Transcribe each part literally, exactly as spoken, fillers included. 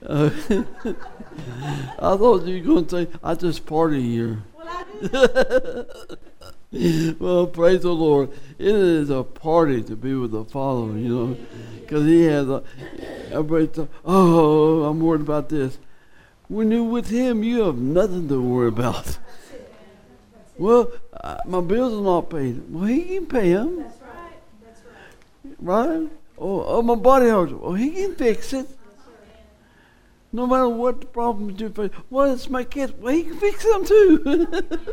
Uh, I thought you were going to say, I just party here. Well, praise the Lord. It is a party to be with the Father, you know, because He has a, everybody th- oh, I'm worried about this. When you're with Him, you have nothing to worry about. Well, uh, my bills are not paid. Well, He can pay them. That's right. That's right. Right? Oh, oh, my body hurts. Well, He can fix it. No matter what the problems you face. Well, it's my kids. Well, He can fix them too.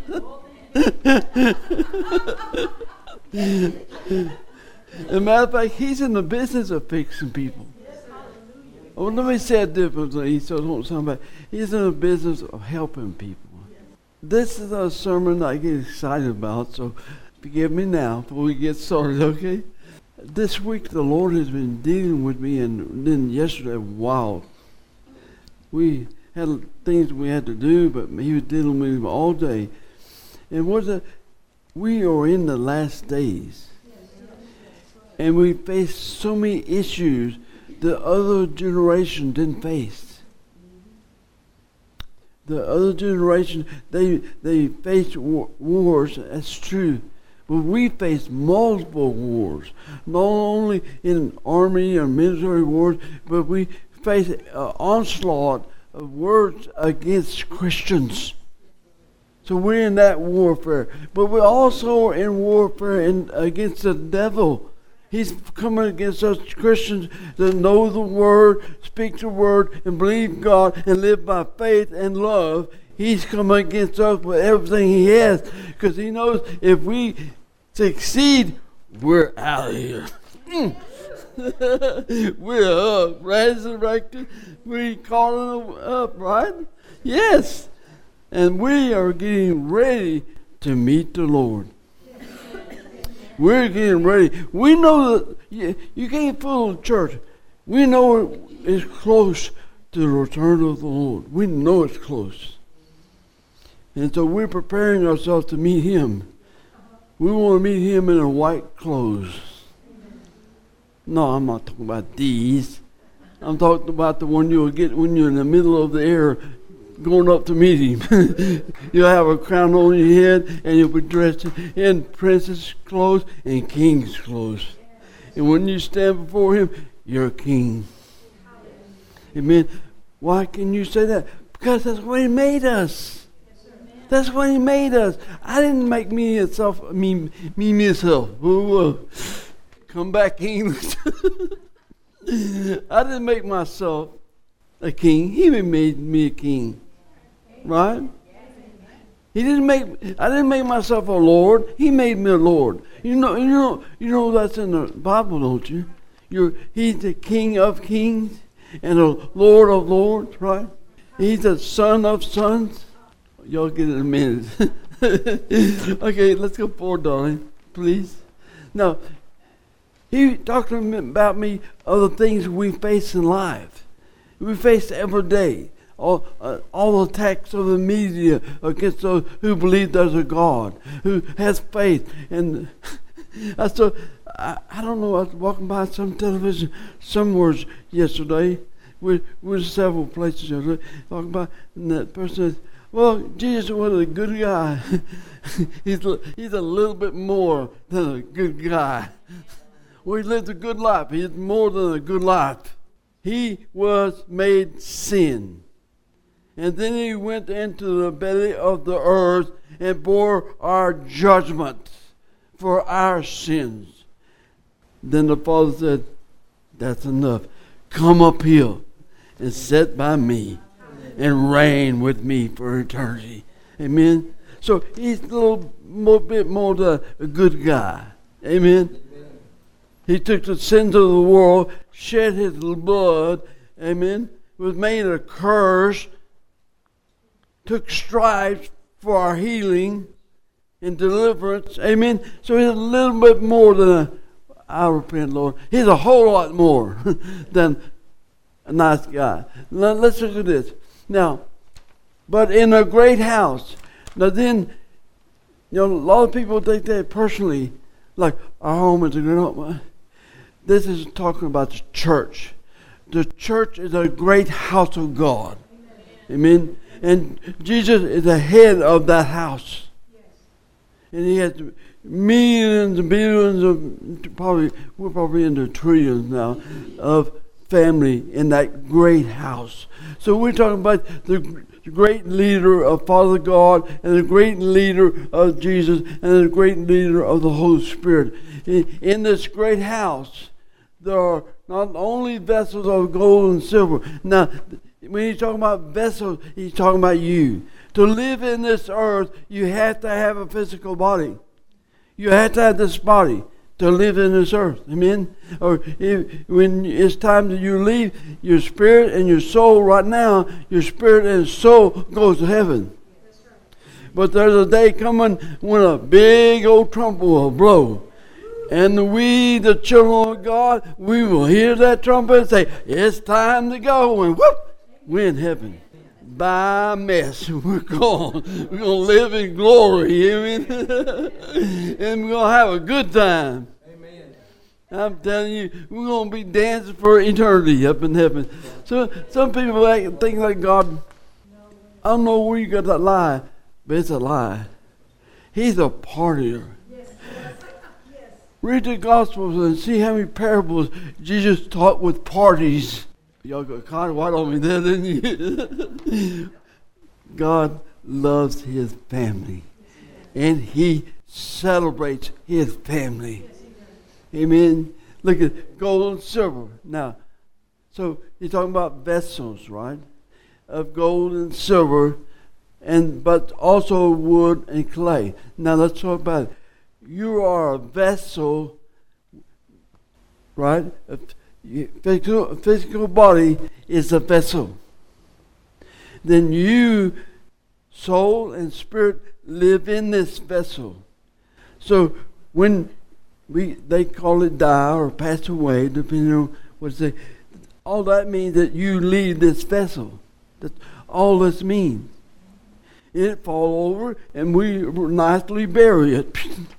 As a matter of fact, He's in the business of fixing people. Oh, let me say it differently so it don't sound bad. He's in the business of helping people. This is a sermon I get excited about, so forgive me now before we get started, okay? This week the Lord has been dealing with me, and then yesterday, wow. We had things we had to do, but He was dealing with me all day. And what the, we are in the last days. And we face so many issues the other generation didn't face. The other generation, they they faced war, wars, that's true. But we face multiple wars. Not only in army or military wars, but we face an onslaught of words against Christians. So we're in that warfare. But we're also in warfare in, against the devil. He's coming against us Christians that know the Word, speak the Word, and believe God, and live by faith and love. He's coming against us with everything he has, because he knows if we succeed, we're out of here. Mm. We're up, resurrected. We're calling up, right? Yes. And we are getting ready to meet the Lord. We're getting ready. We know that you, you can't fool the church. We know it's close to the return of the Lord. We know it's close. And so we're preparing ourselves to meet Him. We want to meet Him in a white clothes. No, I'm not talking about these. I'm talking about the one you'll get when you're in the middle of the air going up to meet Him. You'll have a crown on your head, and you'll be dressed in princess clothes and king's clothes. And when you stand before Him, you're a king. Amen. Why can you say that? Because that's what He made us. That's what He made us. I didn't make me myself, me, me myself. Ooh, come back, English. I didn't make myself a king. He made me a king. Right? He didn't make. I didn't make myself a lord. He made me a lord. You know. You know. You know that's in the Bible, don't you? You're. He's the King of kings and the Lord of lords. Right? He's the Son of sons. Y'all get it in a minute. Okay, let's go forward, darling, please. Now, he talked to me about me of the things we face in life. We face every day. All, uh, all attacks of the media against those who believe there's a God, who has faith. And I saw, I, I don't know, I was walking by some television somewhere yesterday. We, we were several places yesterday, walking by, and that person said, well, Jesus was a good guy. he's, he's a little bit more than a good guy. Well, he lived a good life. He's more than a good life. He was made sin. And then He went into the belly of the earth and bore our judgment for our sins. Then the Father said, that's enough. Come up here and sit by me and reign with me for eternity. Amen? So He's a little more, bit more than a good guy. Amen? He took the sins of the world, shed His blood, amen, was made a curse, took stripes for our healing and deliverance, amen. So He's a little bit more than a, I repent, Lord. He's a whole lot more than a nice guy. Now, let's look at this. Now, but in a great house. Now then, you know, a lot of people take that personally, like our home is a great home. This is talking about the church. the church is a great house of God. Amen. And Jesus is the head of that house. And he has millions and billions of, probably, we're probably into trillions now, of family in that great house. So we're talking about the great leader of Father God and the great leader of Jesus and the great leader of the Holy Spirit. In, in this great house, there are not only vessels of gold and silver. Now, when he's talking about vessels, he's talking about you. To live in this earth, you have to have a physical body. You have to have this body to live in this earth. Amen? Or if, when it's time that you leave, your spirit and your soul right now, your spirit and soul goes to heaven. But there's a day coming when a big old trumpet will blow. And we, the children of God, we will hear that trumpet and say, it's time to go. And whoop, we're in heaven. By mess, we're gone. We're going to live in glory. Amen. And we're going to have a good time. Amen. I'm telling you, we're going to be dancing for eternity up in heaven. So some people act, think like God, I don't know where you got that lie, but it's a lie. He's a partier. Read the Gospels and see how many parables Jesus taught with parties. Y'all got kind of white on me there, didn't you? God loves his family. And he celebrates his family. Amen. Look at gold and silver. Now, so he's talking about vessels, right? Of gold and silver, and but also wood and clay. Now let's talk about it. You are a vessel, right? A physical, physical body is a vessel. Then you, soul and spirit, live in this vessel. So when we they call it die or pass away, depending on what they say, all that means that you leave this vessel. That's all this means. It fall over and we nicely bury it.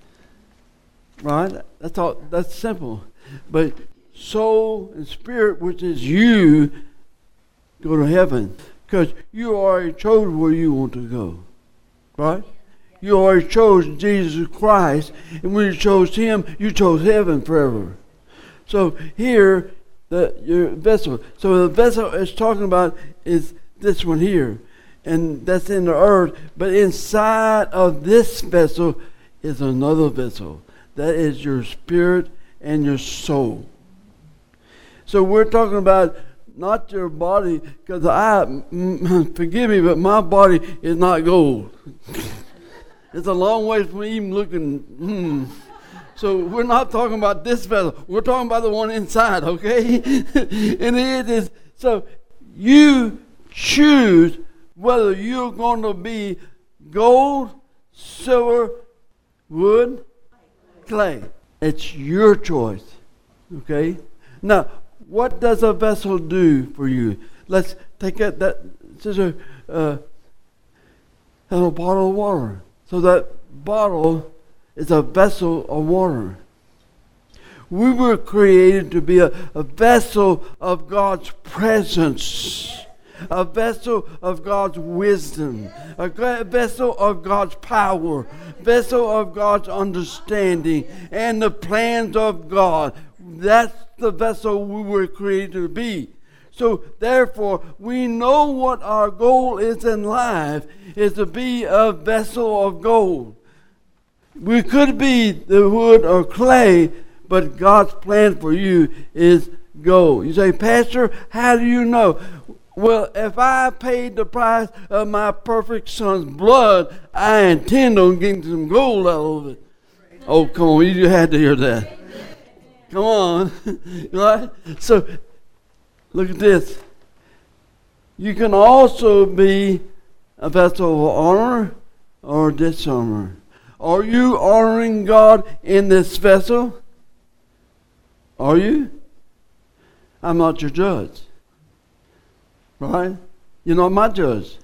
Right? That's all. That's simple. But soul and spirit, which is you, go to heaven. Because you already chose where you want to go. Right? You already chose Jesus Christ. And when you chose him, you chose heaven forever. So here, the your vessel. So the vessel it's talking about is this one here. And that's in the earth. But inside of this vessel is another vessel. That is your spirit and your soul. So we're talking about not your body, because I, mm, forgive me, but my body is not gold. It's a long way from even looking. Mm. So we're not talking about this vessel. We're talking about the one inside, okay? And it is, so you choose whether you're going to be gold, silver, wood, clay. It's your choice. Okay? Now, what does a vessel do for you? Let's take that, that scissor, uh, and a bottle of water. So that bottle is a vessel of water. We were created to be a, a vessel of God's presence. A vessel of God's wisdom, a vessel of God's power, vessel of God's understanding, and the plans of God. That's the vessel we were created to be. So therefore, we know what our goal is in life, is to be a vessel of gold. We could be the wood or clay, but God's plan for you is gold. You say, Pastor, how do you know? Well, if I paid the price of my perfect son's blood, I intend on getting some gold out of it. Oh, come on, you had to hear that. Come on. Right? So, look at this. You can also be a vessel of honor or dishonor. Are you honoring God in this vessel? Are you? I'm not your judge. Right? You're not my judge.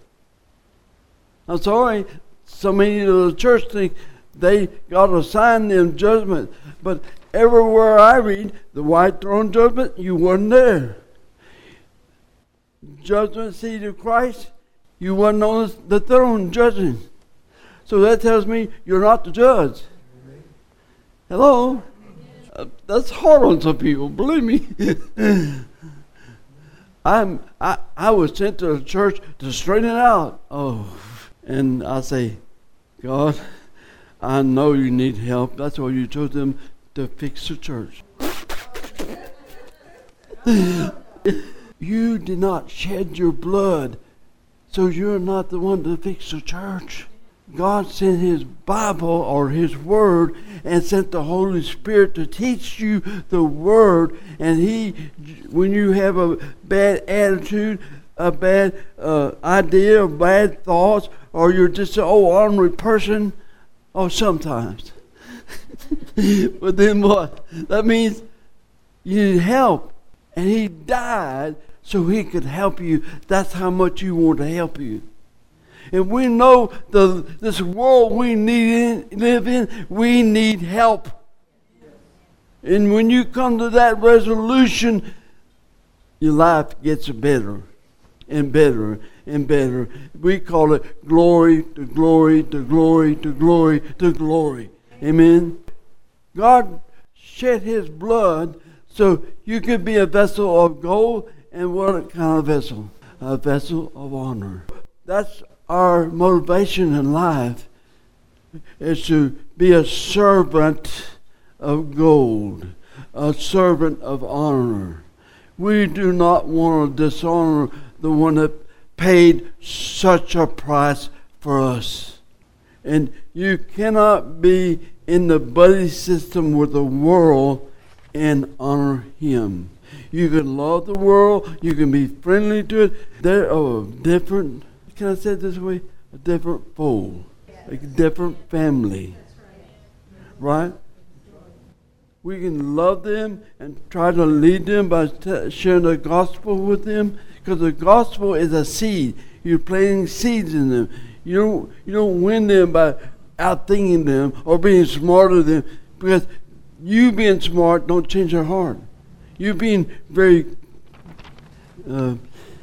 I'm sorry. So many of the church think they got to assign them judgment. But everywhere I read the white throne judgment, you weren't there. judgment seat of Christ, you wasn't on the throne judging. So that tells me you're not the judge. Hello? Uh, that's hard on some people, believe me. I'm, I, I was sent to the church to straighten it out. Oh, and I say, God, I know you need help. That's why you told them to fix the church. You did not shed your blood, so you're not the one to fix the church. God sent His Bible or His Word and sent the Holy Spirit to teach you the Word. And He, when you have a bad attitude, a bad uh, idea, bad thoughts, or you're just an old ornery person, oh, sometimes. But then what? That means you need help. And He died so He could help you. That's how much He wanted to help you. And we know the this world we need in, live in, we need help. And when you come to that resolution, your life gets better and better and better. We call it glory to glory to glory to glory to glory. Amen. God shed His blood so you could be a vessel of gold. And what kind of vessel? A vessel of honor. That's our motivation in life, is to be a servant of gold, a servant of honor. We do not want to dishonor the one that paid such a price for us. And you cannot be in the buddy system with the world and honor Him. You can love the world, you can be friendly to it. They're of different, can I say it this way? A different fold, a different family. Right? We can love them and try to lead them by t- sharing the gospel with them, because the gospel is a seed. You're planting seeds in them. You don't, you don't win them by outthinking them or being smarter than them, because you being smart don't change their heart. You being very uh,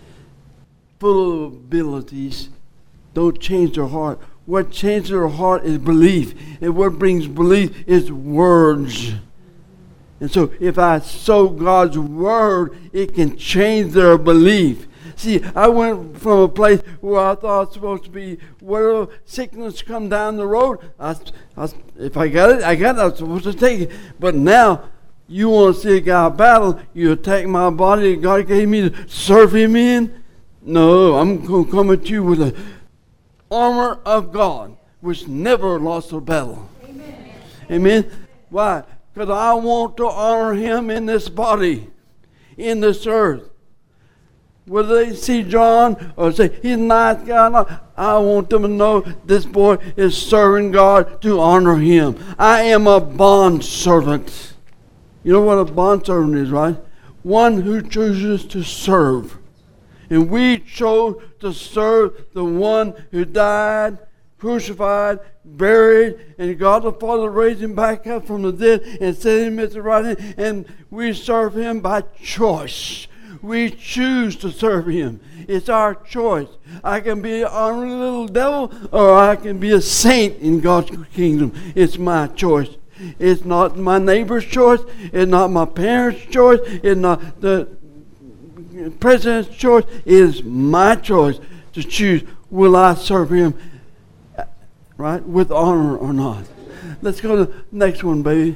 full of abilities don't change their heart. What changes their heart is belief. And what brings belief is words. And so if I sow God's word, it can change their belief. See, I went from a place where I thought I was supposed to be, where sickness come down the road, I, I, if I got it, I got it, I was supposed to take it. But now, you want to see a guy battle, you attack my body that God gave me to serve Him in? No, I'm going to come at you with the armor of God, which never lost a battle. Amen. Amen. Why? Because I want to honor Him in this body, in this earth. Whether they see John or say, he's a nice guy, I want them to know this boy is serving God to honor Him. I am a bond servant. You know what a bond servant is, right? One who chooses to serve. And we chose to serve the one who died, crucified, buried, and God the Father raised Him back up from the dead and set Him at the right hand. And we serve Him by choice. We choose to serve Him. It's our choice. I can be an honorary little devil, or I can be a saint in God's kingdom. It's my choice. It's not my neighbor's choice. It's not my parents' choice. It's not the president's choice. It is my choice to choose. Will I serve Him, right, with honor or not? Let's go to the next one, baby.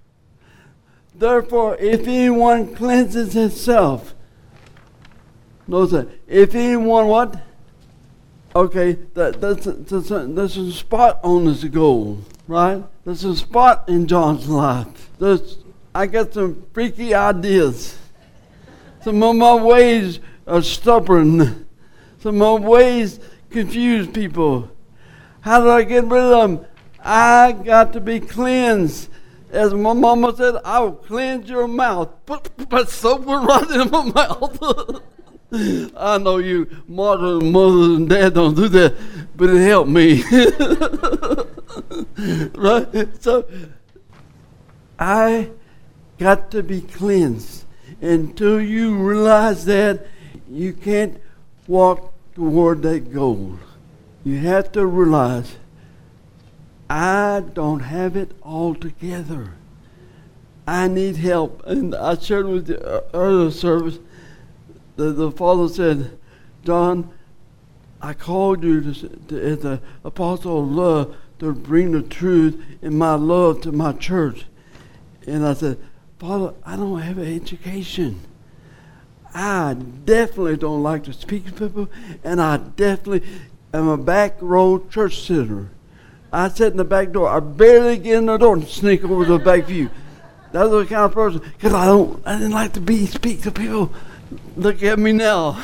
Therefore, if anyone cleanses himself, notice that. If anyone what? Okay, that, that's, that's, that's a spot on this goal, right? There's a spot in John's life. There's, I got some freaky ideas. Some of my ways are stubborn. Some of my ways confuse people. How do I get rid of them? I got to be cleansed. As my mama said, I will cleanse your mouth. Put, put soap right in my mouth. I know you modern mothers and dads don't do that, but it helped me. Right? So, I got to be cleansed. Until you realize that, you can't walk toward that goal. You have to realize, I don't have it all together. I need help. And I shared with the earlier service that the Father said, John, I called you to, to, as the apostle of love to bring the truth and my love to my church. And I said, Father, I don't have an education. I definitely don't like to speak to people, and I definitely am a back row church sitter. I sit in the back door. I barely get in the door and sneak over to the back view. That's the kind of person, because I don't, I didn't like to be speak to people. Look at me now.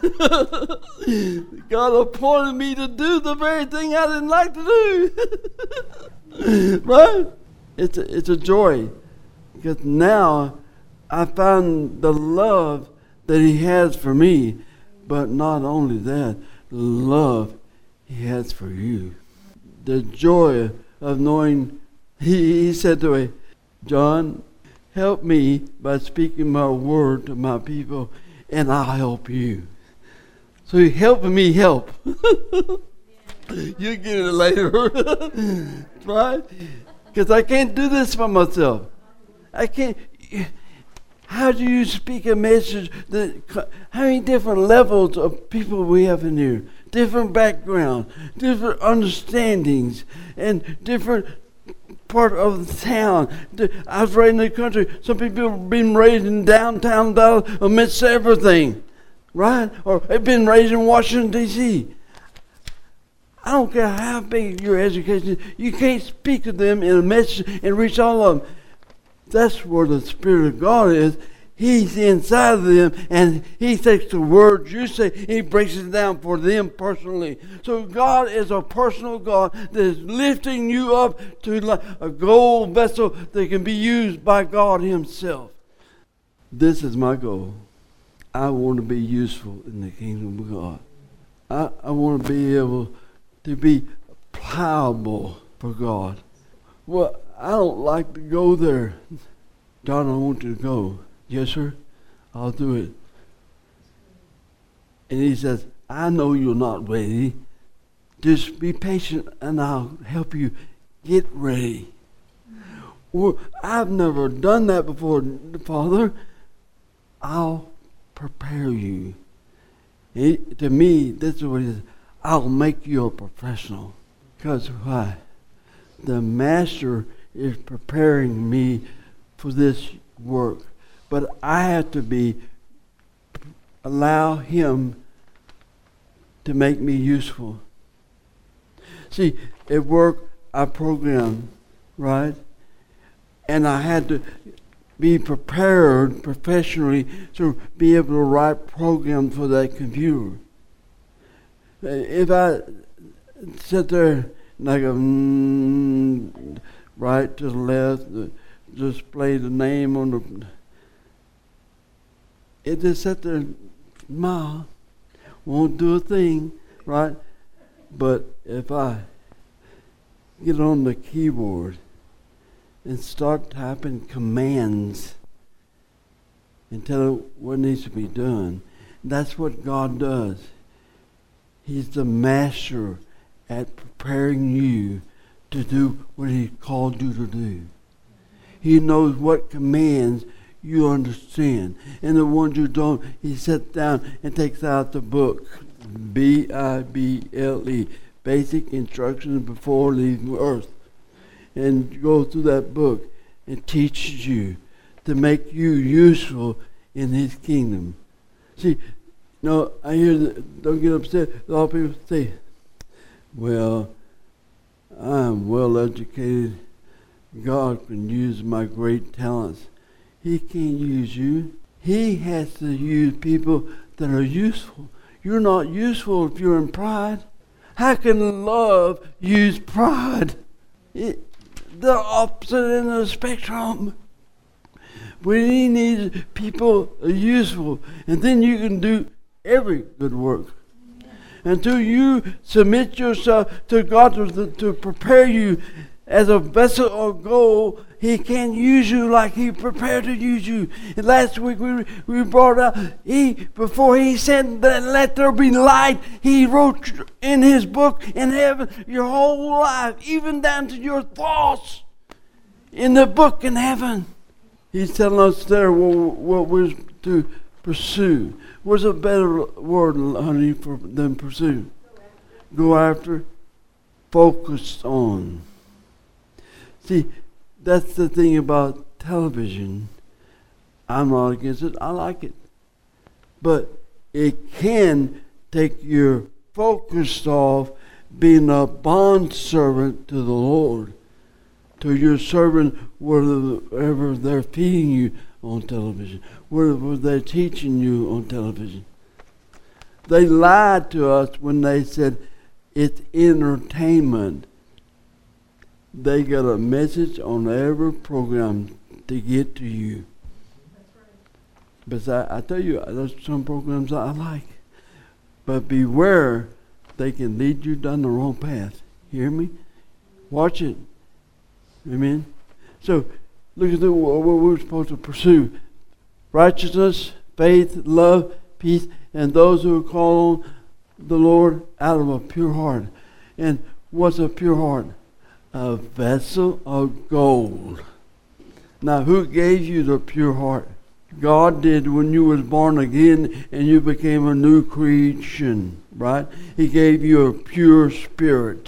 God appointed me to do the very thing I didn't like to do. Right? It's a, it's a joy, because now I found the love that He has for me, but not only that, the love He has for you. The joy of knowing, He, he said to me, John, help me by speaking my word to my people, and I'll help you. So He's helping me help. You'll get it later. Right? Because I can't do this for myself. I can't. How do you speak a message that, how many different levels of people we have in here? Different backgrounds, different understandings, and different part of the town. I was raised in the country. Some people have been raised in downtown Dallas amidst everything, right? Or they've been raised in Washington, D C I don't care how big your education is. You can't speak to them in a message and reach all of them. That's where the Spirit of God is. He's inside of them, and He takes the words you say, and He breaks it down for them personally. So God is a personal God that is lifting you up to like a gold vessel that can be used by God Himself. This is my goal. I want to be useful in the kingdom of God. I, I want to be able to be pliable for God. Well, I don't like to go there. John, I want you to go. Yes, sir, I'll do it. And He says, I know you're not ready. Just be patient and I'll help you get ready. Well, I've never done that before, Father. I'll prepare you. He, to me, this is what He says. I'll make you a professional. Because why? The Master is preparing me for this work. But I have to be, allow Him to make me useful. See, at work, I program, right? And I had to be prepared professionally to be able to write programs for that computer. If I sit there and I go, mm, right to the left, display the name on the, it just sat there and smile, won't do a thing, right? But if I get on the keyboard and start typing commands and tell it what needs to be done, that's what God does. He's the master at preparing you to do what He called you to do. He knows what commands you understand. And the ones you don't, He sits down and takes out the book. B I B L E. Basic Instructions Before Leaving Earth. And go through that book and teaches you to make you useful in His kingdom. See, no, I hear that, don't get upset. A lot of people say, well, I'm well educated. God can use my great talents. He can't use you. He has to use people that are useful. You're not useful if you're in pride. How can love use pride? It, the opposite end of the spectrum. We need people are useful, and then you can do every good work. Until you submit yourself to God to, to prepare you, as a vessel of gold, He can't use you like He prepared to use you. And last week we we brought out, He, before He said that let there be light, He wrote in His book in heaven your whole life, even down to your thoughts, in the book in heaven. He's telling us there what, what we're to pursue. What's a better word, honey, for than pursue? Go after, focus on. See, that's the thing about television. I'm not against it. I like it. But it can take your focus off being a bond servant to the Lord. To your servant, whatever they're feeding you on television, whatever they're teaching you on television. They lied to us when they said it's entertainment. They got a message on every program to get to you. But I, I tell you, there's some programs I like. But beware, they can lead you down the wrong path. Hear me? Watch it. Amen? So, look at the, what we're supposed to pursue. Righteousness, faith, love, peace, and those who call on the Lord out of a pure heart. And what's a pure heart? A vessel of gold. Now, who gave you the pure heart? God did when you was born again and you became a new creation, right? He gave you a pure spirit,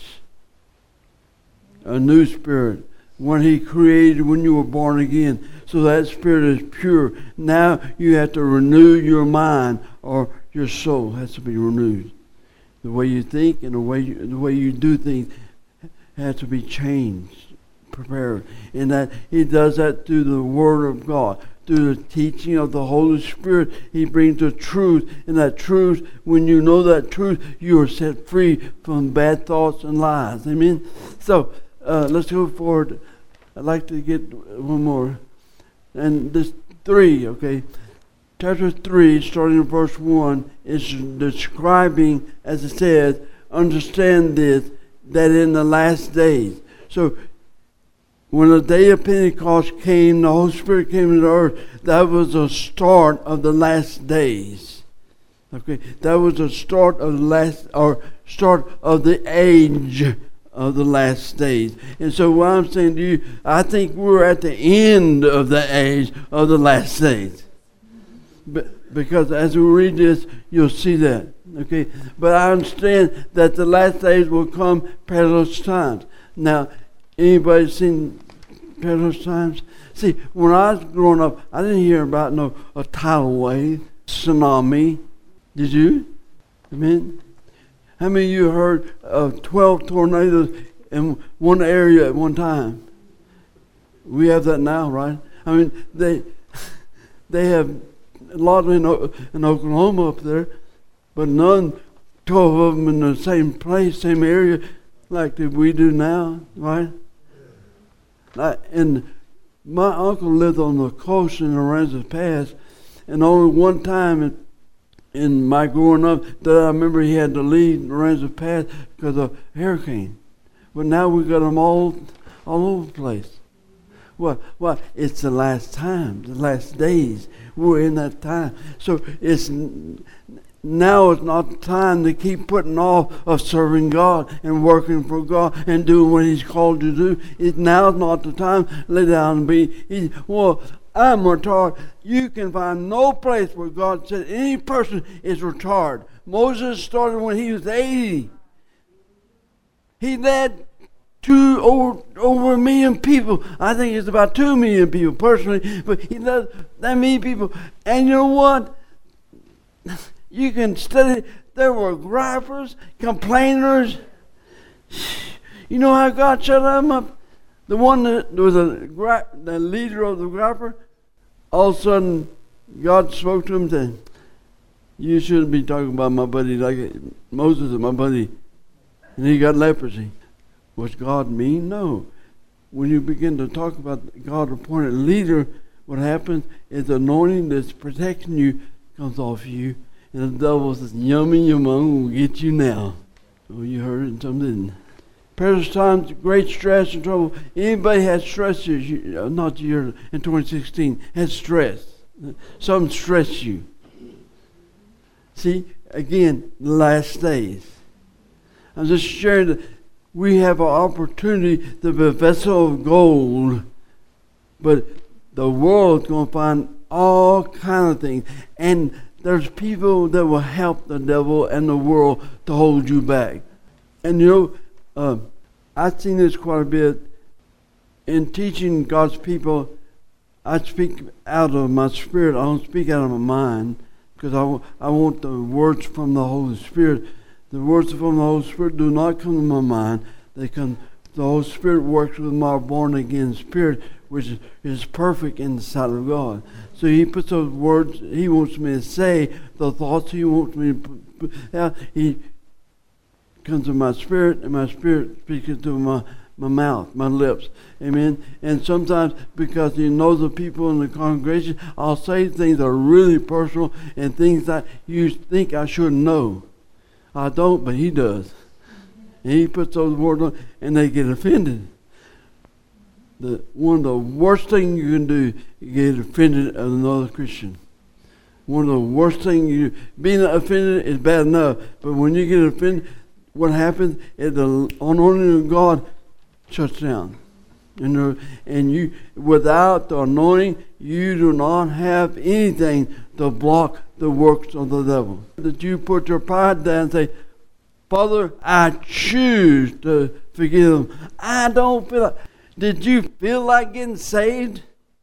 a new spirit. When He created when you were born again. So that spirit is pure. Now you have to renew your mind, or your soul has to be renewed. The way you think and the way you, the way you do things has to be changed, prepared. And that He does that through the Word of God. Through the teaching of the Holy Spirit, He brings the truth. And that truth, when you know that truth, you are set free from bad thoughts and lies. Amen? So, Uh, let's go forward. I'd like to get one more. And this three, okay. Chapter three, starting in verse one, is describing, as it says, understand this, that in the last days. So, when the day of Pentecost came, the Holy Spirit came into the earth, that was the start of the last days. Okay, that was the start of the last, or start of the age of the last days. And so what I'm saying to you, I think we're at the end of the age of the last days. But, because as we read this, you'll see that. Okay, but I understand that the last days will come perilous times. Now, anybody seen perilous times? See, when I was growing up, I didn't hear about no a tidal wave, tsunami. Did you? I mean, how many of you heard of twelve tornadoes in one area at one time? We have that now, right? I mean, they they have a lot in, in Oklahoma up there, but none, twelve of them in the same place, same area, like that we do now, right? Like, and my uncle lived on the coast in Aransas Pass, and only one time in, in my growing up that I remember he had to leave Aransas Pass because of a hurricane. But now we got them all, all over the place. Well, well, it's the last time, the last days. We're in that time. So it's now it's not the time to keep putting off of serving God and working for God and doing what He's called you to do. It now is not the time to lay down and be. He, well, I'm retarded. You can find no place where God said any person is retarded. Moses started when he was eighty. He led two over over a million people. I think it's about two million people personally, but he led that many people. And you know what? You can study. There were gripers, complainers. You know how God shut them up? The one that was a the leader of the griper, all of a sudden God spoke to him and said, "You shouldn't be talking about my buddy like Moses is my buddy." And he got leprosy. Was God mean? No. When you begin to talk about God appointed leader, what happens is the anointing that's protecting you comes off you. And the devil says, yummy, yum, I'm going to get you now. Oh, you heard it and some didn't. Perilous times, great stress and trouble. Anybody had stress, you, not year in twenty sixteen, had stress. Something stressed you. See, again, the last days. I'm just sharing that we have an opportunity to be a vessel of gold, but the world's going to find all kind of things. And there's people that will help the devil and the world to hold you back. And you know, uh, I've seen this quite a bit. In teaching God's people, I speak out of my spirit. I don't speak out of my mind, because I, w- I want the words from the Holy Spirit. The words from the Holy Spirit do not come to my mind. They come. The Holy Spirit works with my born-again spirit, which is, is perfect in the sight of God. So He puts those words He wants me to say, the thoughts He wants me to put out. He comes to my spirit, and my spirit speaks to my, my mouth, my lips. Amen. And sometimes, because He knows the people in the congregation, I'll say things that are really personal and things that you think I should know. I don't, but He does. And He puts those words on, and they get offended. The, one of the worst things you can do is get offended at another Christian. One of the worst things you do. Being offended is bad enough, but when you get offended, what happens is the anointing of God shuts down. And, there, and you, without the anointing, you do not have anything to block the works of the devil. That you put your pride down and say, Father, I choose to forgive them. I don't feel like... Did you feel like getting saved?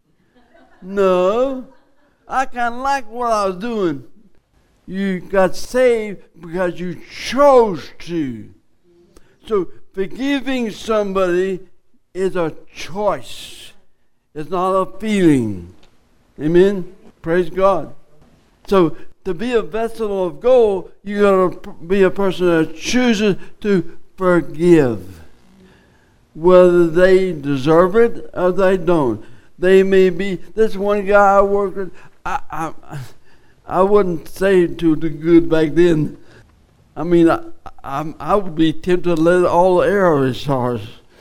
No. I kind of like what I was doing. You got saved because you chose to. So forgiving somebody is a choice. It's not a feeling. Amen? Praise God. So to be a vessel of gold, you got to be a person that chooses to forgive. Whether they deserve it or they don't. They may be, this one guy I worked with, I, I, I wasn't saved to the good back then. I mean, I, I, I would be tempted to let all the air out of his stars.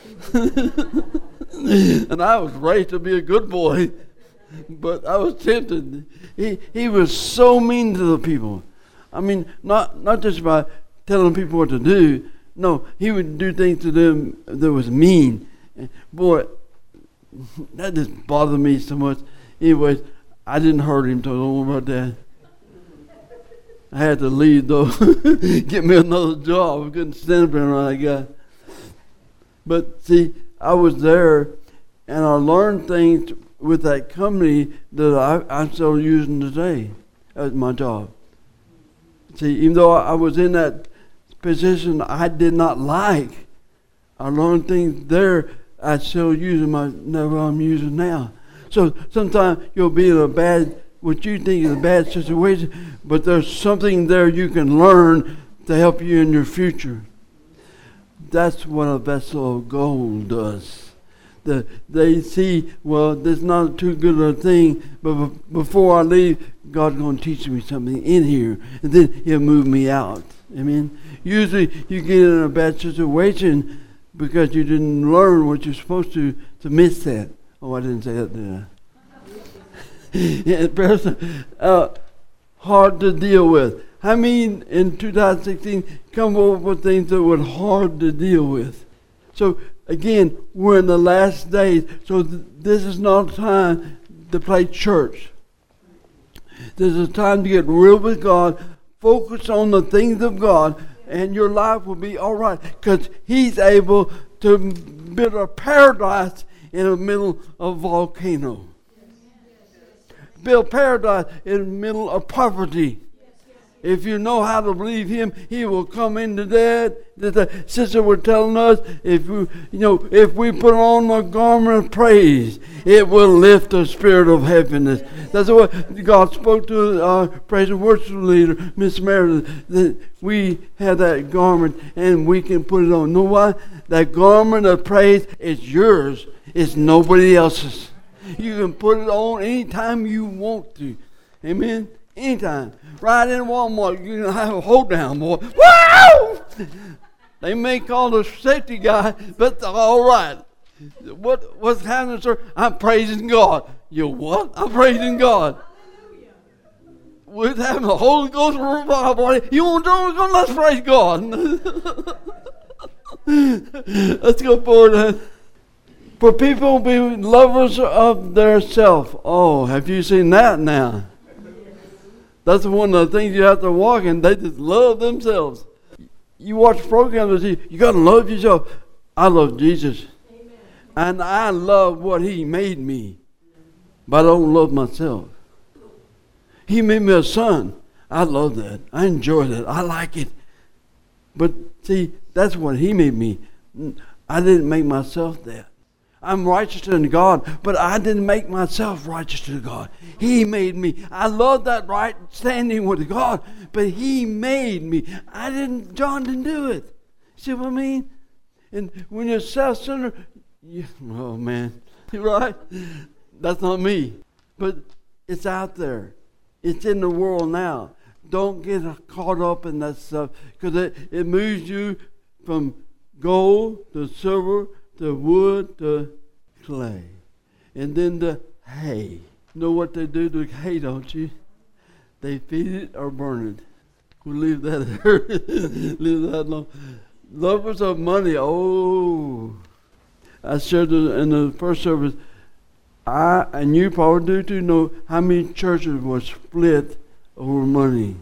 And I was raised to be a good boy, but I was tempted. He he was so mean to the people. I mean, not not just by telling people what to do. No, he would do things to them that was mean. Boy, that just bothered me so much. Anyways, I didn't hurt him, so don't worry about that. I had to leave though, get me another job. I couldn't stand up around that guy. But see, I was there, and I learned things with that company that I, I'm still using today as my job. See, even though I was in that position I did not like, I learned things there I still use in my never I'm using now. So sometimes you'll be in a bad, what you think is a bad situation, but there's something there you can learn to help you in your future. That's what a vessel of gold does. The, they see, well, this is not too good of a thing, but b- before I leave, God's going to teach me something in here, and then He'll move me out. Amen. Usually you get in a bad situation because you didn't learn what you're supposed to to miss that. Oh, I didn't say that, did I? Perhaps uh, hard to deal with. I mean, in two thousand sixteen, come up with things that were hard to deal with. So again, we're in the last days, so th- this is not a time to play church. This is a time to get real with God. Focus on the things of God, and your life will be all right, because He's able to build a paradise in the middle of a volcano. Build paradise in the middle of poverty. If you know how to believe Him, He will come into that. The sister was telling us, if we, you know, if we put on the garment of praise, it will lift the spirit of heaviness. That's what God spoke to our praise and worship leader, Miss Meredith, that we have that garment and we can put it on. You know why? That garment of praise is yours. It's nobody else's. You can put it on anytime you want to. Amen? Anytime. Right in Walmart, you can have a hold down, boy. Wow! They may call the safety guy, but they're all right. What what's happening, sir? I'm praising God. You what? I'm praising God. We're having the Holy Ghost revival. You want to join us? Let's praise God. Let's go forward. Then. For people be lovers of their self. Oh, have you seen that now? That's one of the things you have to walk in. They just love themselves. You watch programs and you got to love yourself. I love Jesus. Amen. And I love what he made me. But I don't love myself. He made me a son. I love that. I enjoy that. I like it. But see, that's what he made me. I didn't make myself that. I'm righteous in God, but I didn't make myself righteous to God. He made me. I love that right standing with God, but he made me. I didn't, John didn't do it. See what I mean? And when you're self-centered, you, oh man, right? That's not me. But it's out there. It's in the world now. Don't get caught up in that stuff because it, it moves you from gold to silver to wood to clay. And then the hay. You know what they do to hay, don't you? They feed it or burn it. We'll leave that there. Leave that alone. Lovers of money. Oh. I shared in the first service. I, and you probably do too, know how many churches were split over money.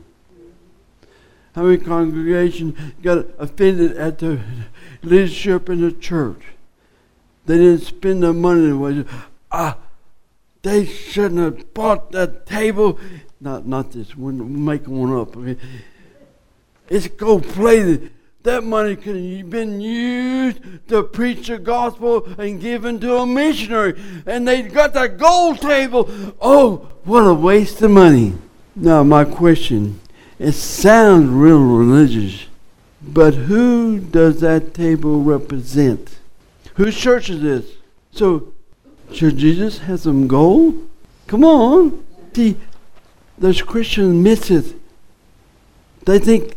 How many congregations got offended at the leadership in the church. They didn't spend their money away. Ah, they shouldn't have bought that table. Not, not this. We're making one up. Okay? It's gold-plated. That money could have been used to preach the gospel and given to a missionary. And they got that gold table. Oh, what a waste of money. Now, my question, it sounds real religious, but who does that table represent? Whose church is this? So, should Jesus have some gold? Come on. See, those Christians miss it. They think,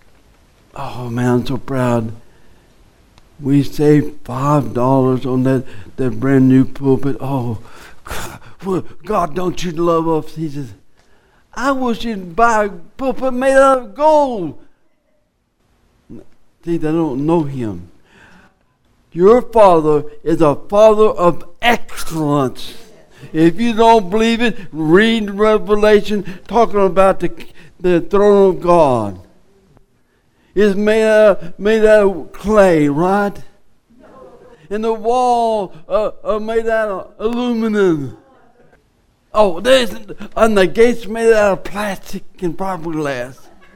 oh man, I'm so proud. We saved five dollars on that, that brand new pulpit. Oh, God, don't you love us? He says, I wish you'd buy a pulpit made out of gold. See, they don't know him. Your Father is a Father of excellence. If you don't believe it, read Revelation talking about the, the throne of God. It's made out, made out of clay, right? And the wall uh, are made out of aluminum. Oh, there's, and the gates made out of plastic and fiberglass.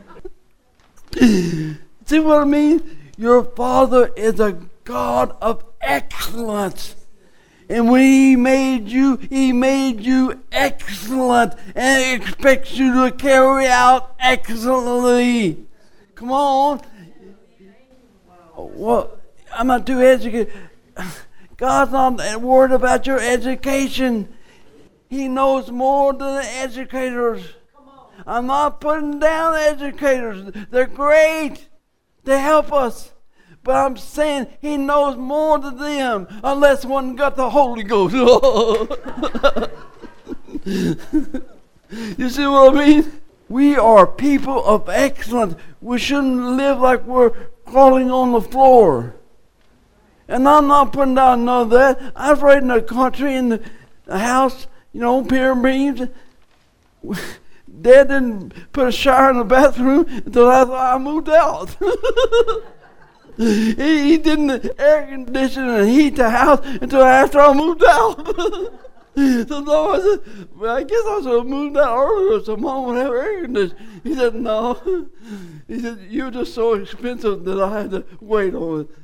See what I mean? Your Father is a God of excellence. And when he made you, he made you excellent and expects you to carry out excellently. Come on. Well, I'm not too educated. God's not worried about your education. He knows more than the educators. I'm not putting down educators. They're great. They help us. But I'm saying he knows more than them unless one got the Holy Ghost. You see what I mean? We are people of excellence. We shouldn't live like we're crawling on the floor. And I'm not putting down none of that. I was raised in the country, in the, the house, you know, pyramid beams. Dad didn't put a shower in the bathroom until after I moved out. he, he didn't air condition and heat the house until after I moved out. So no, I said, well, I guess I should have moved out earlier so Mom would have air conditioning. He said, no. He said, you're just so expensive that I had to wait on it.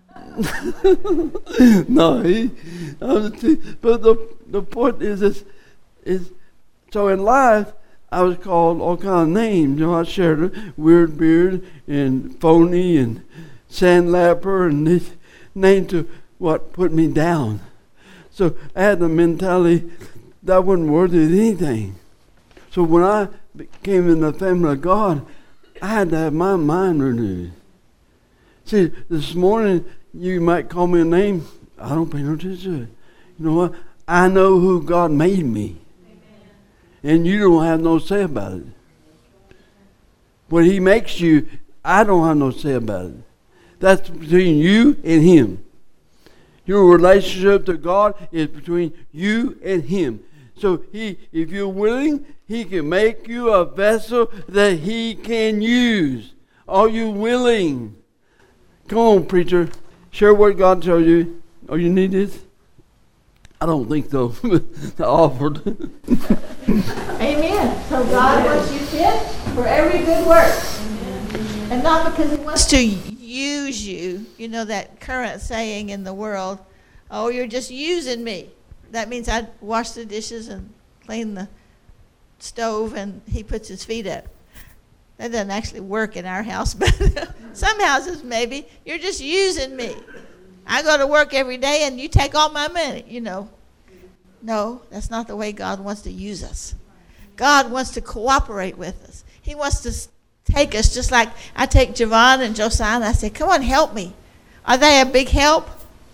No, he, but the the point is, is, is so in life, I was called all kinds of names. You know, I shared it, Weird Beard and Phony and Sandlapper and these names to what put me down. So I had the mentality that I wasn't worthy of anything. So when I came in the family of God, I had to have my mind renewed. See, this morning you might call me a name. I don't pay no attention to it. You know what? I know who God made me. Amen. And you don't have no say about it. What he makes you, I don't have no say about it. That's between you and him. Your relationship to God is between you and him. So he, if you're willing, he can make you a vessel that he can use. Are you willing? Come on, preacher. Share what God told you. Oh, you need this? I don't think so. I offered. Amen. So God wants you fit for every good work. And not because he wants to use you. You know that current saying in the world, oh, you're just using me. That means I wash the dishes and clean the stove and he puts his feet up. That doesn't actually work in our house, but some houses maybe. You're just using me. I go to work every day and you take all my money, you know. No, that's not the way God wants to use us. God wants to cooperate with us. He wants to take us just like I take Javon and Josiah and I say, come on, help me. Are they a big help?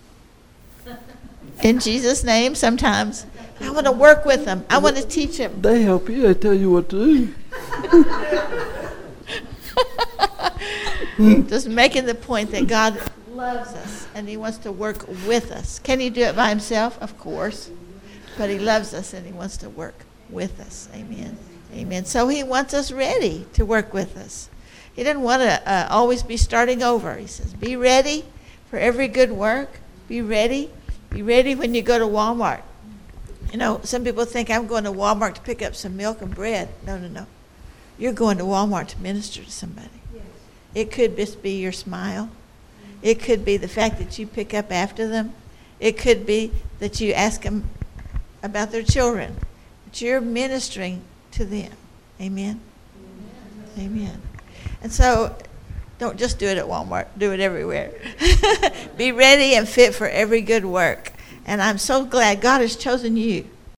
In Jesus' name, sometimes. I want to work with them. I want to teach them. They help you. They tell you what to do. Just making the point that God loves us and he wants to work with us. Can he do it by himself? Of course. But he loves us and he wants to work with us. Amen. Amen. So he wants us ready to work with us. He doesn't want to uh, always be starting over. He says, be ready for every good work. Be ready. Be ready when you go to Walmart. You know, some people think I'm going to Walmart to pick up some milk and bread. No, no, no. You're going to Walmart to minister to somebody. Yes. It could just be your smile. It could be the fact that you pick up after them. It could be that you ask them about their children. But you're ministering to them. Amen? Amen. Amen. And so don't just do it at Walmart. Do it everywhere. Be ready and fit for every good work. And I'm so glad God has chosen you